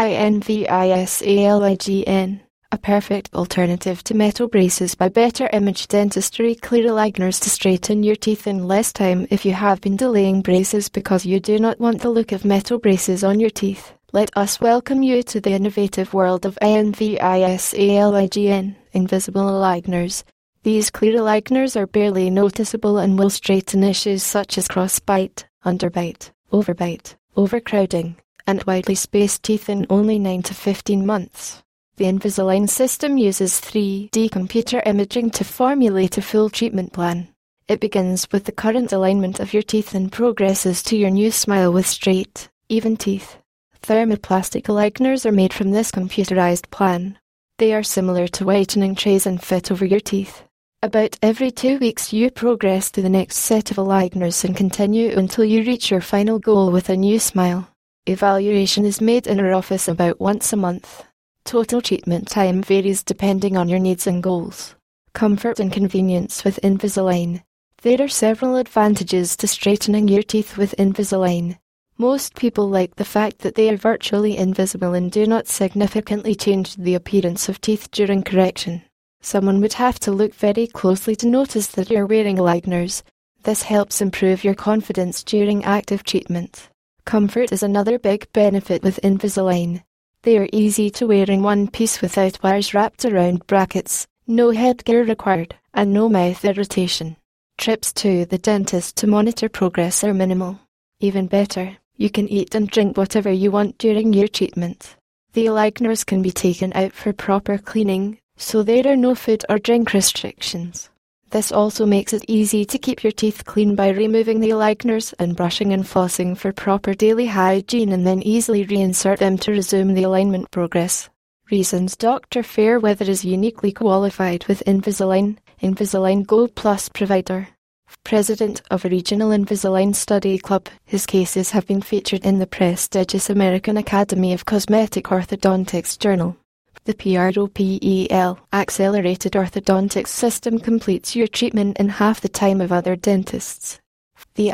Invisalign, a perfect alternative to metal braces by Better Image Dentistry. Clear aligners to straighten your teeth in less time. If you have been delaying braces because you do not want the look of metal braces on your teeth, let us welcome you to the innovative world of Invisalign, invisible aligners. These clear aligners are barely noticeable and will straighten issues such as crossbite, underbite, overbite, overcrowding, and widely spaced teeth in only 9 to 15 months. The Invisalign system uses 3D computer imaging to formulate a full treatment plan. It begins with the current alignment of your teeth and progresses to your new smile with straight, even teeth. Thermoplastic aligners are made from this computerized plan. They are similar to whitening trays and fit over your teeth. About every 2 weeks you progress to the next set of aligners and continue until you reach your final goal with a new smile. Evaluation is made in our office about once a month. Total treatment time varies depending on your needs and goals. Comfort and convenience with Invisalign. There are several advantages to straightening your teeth with Invisalign. Most people like the fact that they are virtually invisible and do not significantly change the appearance of teeth during correction. Someone would have to look very closely to notice that you're wearing aligners. This helps improve your confidence during active treatment. Comfort is another big benefit with Invisalign. They are easy to wear in one piece without wires wrapped around brackets, no headgear required, and no mouth irritation. Trips to the dentist to monitor progress are minimal. Even better, you can eat and drink whatever you want during your treatment. The aligners can be taken out for proper cleaning, so there are no food or drink restrictions. This also makes it easy to keep your teeth clean by removing the aligners and brushing and flossing for proper daily hygiene and then easily reinsert them to resume the alignment progress. Reasons. Dr. Fairweather is uniquely qualified with Invisalign, Invisalign Gold Plus provider. President of a regional Invisalign study club, his cases have been featured in the prestigious American Academy of Cosmetic Orthodontics journal. The PROPEL accelerated orthodontics system completes your treatment in half the time of other dentists. The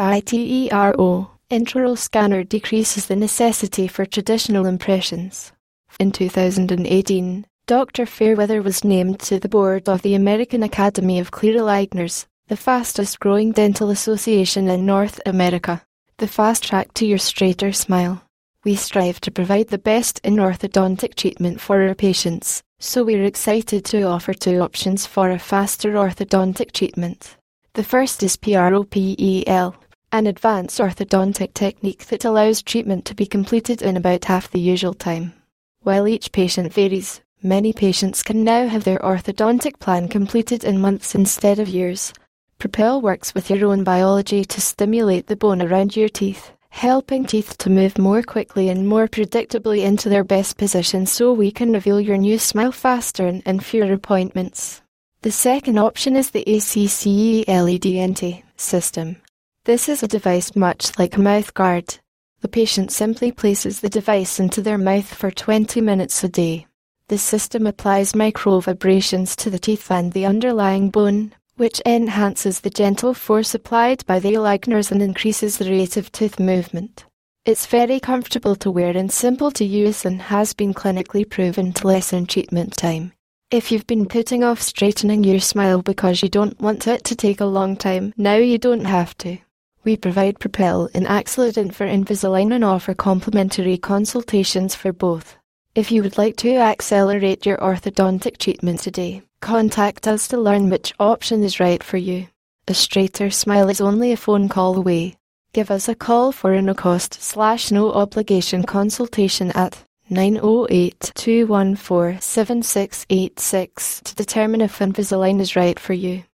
ITERO intraoral scanner decreases the necessity for traditional impressions. In 2018, Dr. Fairweather was named to the board of the American Academy of Clear Aligners, the fastest growing dental association in North America. The fast track to your straighter smile. We strive to provide the best in orthodontic treatment for our patients, so we're excited to offer 2 options for a faster orthodontic treatment. The first is PROPEL, an advanced orthodontic technique that allows treatment to be completed in about half the usual time. While each patient varies, many patients can now have their orthodontic plan completed in months instead of years. Propel works with your own biology to stimulate the bone around your teeth, helping teeth to move more quickly and more predictably into their best position so we can reveal your new smile faster and in fewer appointments. The second option is the ACCE LED system. This is a device much like a mouth guard. The patient simply places the device into their mouth for 20 minutes a day. The system applies micro vibrations to the teeth and the underlying bone, which enhances the gentle force applied by the aligners and increases the rate of tooth movement. It's very comfortable to wear and simple to use and has been clinically proven to lessen treatment time. If you've been putting off straightening your smile because you don't want it to take a long time, now you don't have to. We provide Propel in Excellent for Invisalign and offer complimentary consultations for both. If you would like to accelerate your orthodontic treatment today, contact us to learn which option is right for you. A straighter smile is only a phone call away. Give us a call for a no-cost/no obligation consultation at 908-214-7686 to determine if Invisalign is right for you.